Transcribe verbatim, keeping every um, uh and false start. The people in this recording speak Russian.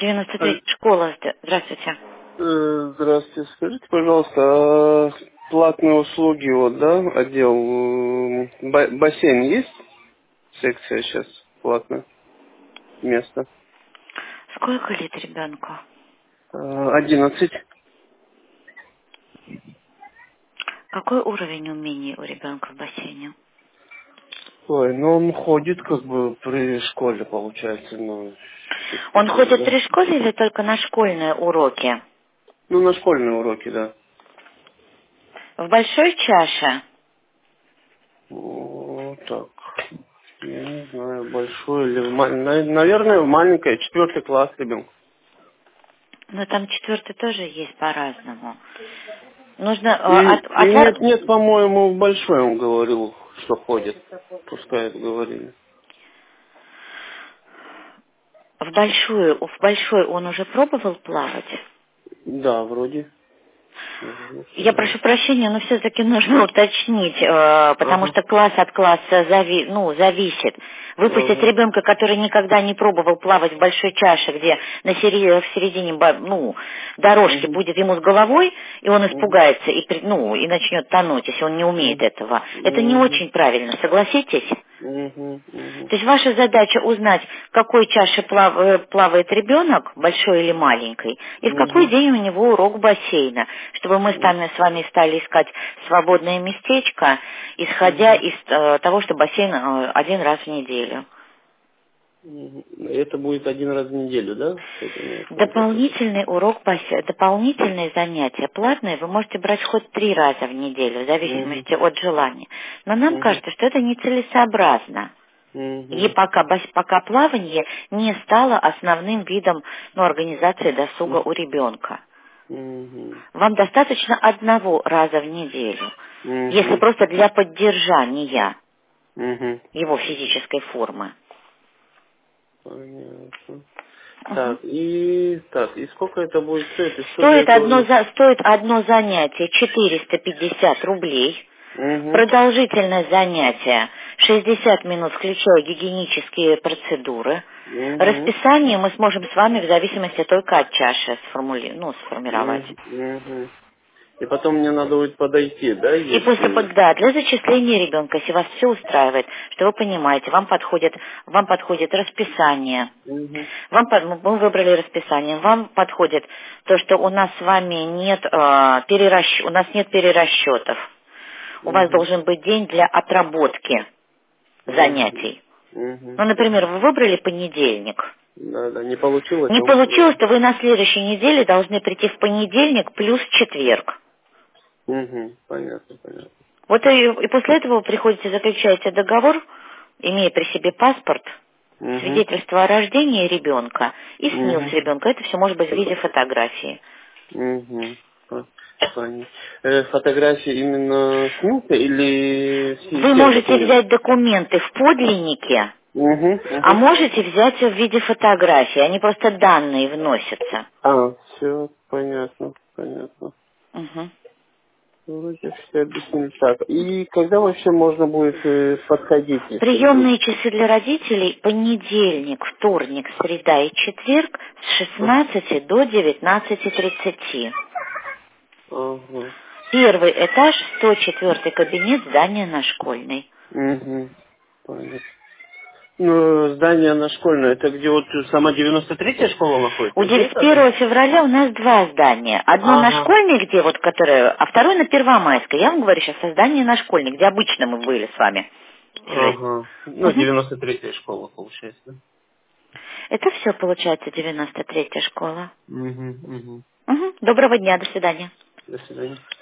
девяносто Аль- третья школа. Зд- Здравствуйте. э, Здравствуйте. Скажите, пожалуйста, а платные услуги, вот, да, отдел, м, ба- бассейн есть? Секция сейчас платная, место. Сколько лет ребенку? А, одиннадцать. Какой уровень умений у ребенка в бассейне? Ой, ну он ходит как бы при школе, получается, ну, что-то Он такое, ходит да. при школе или только на школьные уроки? Ну, на школьные уроки, да. В большой чаше? Вот так. Я не знаю, большой или... в ма- на- Наверное, в маленькой, четвертый класс ребенку. Но там четвертый тоже есть по-разному. Нужно э, И, от, и от- нет, нет, по-моему, в большой он говорил, что ходит. Пускай это говорили. в большую, в большой он уже пробовал плавать? Да, вроде. Наверное, что Я да. прошу прощения, но все-таки нужно уточнить, э, потому Ага. что класс от класса зави- ну, зависит. Выпустить Ага. ребенка, который никогда не пробовал плавать в большой чаше, где на сери- в середине ба- ну, дорожки Угу. будет ему с головой, и он Угу. испугается и, при- ну, и начнет тонуть, если он не умеет этого. Это не Угу. очень правильно, согласитесь? Угу. Угу. То есть ваша задача узнать, в какой чаше плав- э, плавает ребенок, большой или маленькой, и в какой Угу. день у него урок бассейна, чтобы мы с вами, с вами стали искать свободное местечко, исходя Угу. из э, того, что бассейн э, один раз в неделю. Угу. Это будет один раз в неделю, да? С этим работать? Дополнительный урок, бассе- дополнительные занятия платные вы можете брать хоть три раза в неделю, в Угу. зависимости от желания. Но нам Угу. кажется, что это нецелесообразно. И Угу. пока, бас- пока плавание не стало основным видом ну, организации досуга у ребенка. Угу. Вам достаточно одного раза в неделю, если Угу. просто для поддержания Угу. его физической формы. Понятно. Мгм. Так, и так, и сколько это будет стоить? И что для Стоит этого одно, нужно? за- стоит одно занятие четыреста пятьдесят рублей. Угу. Продолжительность занятия шестьдесят минут, включая гигиенические процедуры. Угу. Расписание мы сможем с вами в зависимости только от чаши сформули... ну, сформировать. Угу. И потом мне надо будет подойти, да, И после, если... под- да, для зачисления ребенка, если вас все устраивает, что вы понимаете, вам подходит, вам подходит расписание, Угу. вам, под- мы мы выбрали расписание, вам подходит то, что у нас с вами нет, э, перерасч- у нас нет перерасчетов. У вас Угу. должен быть день для отработки Угу. занятий. Угу. Ну, например, вы выбрали понедельник. Да, да, не получилось, Не он получилось, сказал. то вы на следующей неделе должны прийти в понедельник плюс четверг. Угу. Понятно, понятно. Вот и, и после этого вы приходите, заключаете договор, имея при себе паспорт, Угу. свидетельство о рождении ребенка и снилс Угу. ребенка. Это все может быть в виде фотографии. Угу. Понятно. Э, фотографии именно снимка или все, Вы все можете документы? взять документы в подлиннике, Угу. а Угу. можете взять в виде фотографии. Они просто данные вносятся. А, все, понятно, понятно. Мгм. Вроде все объяснили так. И когда вообще можно будет э, подходить, если вдруг? Приемные часы для родителей понедельник, вторник, среда и четверг с шестнадцати до девятнадцати тридцати. Ага. Первый этаж, сто четвёртый кабинет, здание на Школьной. Угу. Понятно. Ну, здание на школьное, это где вот сама девяносто третья школа У находится? Где дев- с это, да? первого февраля у нас два здания. Одно на Ага. Школьной, где вот, которое, а второе на Первомайской. Я вам говорю сейчас о здании на Школьной, где обычно мы были с вами жить. Ага. Ну, Мгм. девяносто третья школа, получается, да? Это все получается девяносто третья школа. Угу, угу. Мгм. Доброго дня, до свидания. До свидания.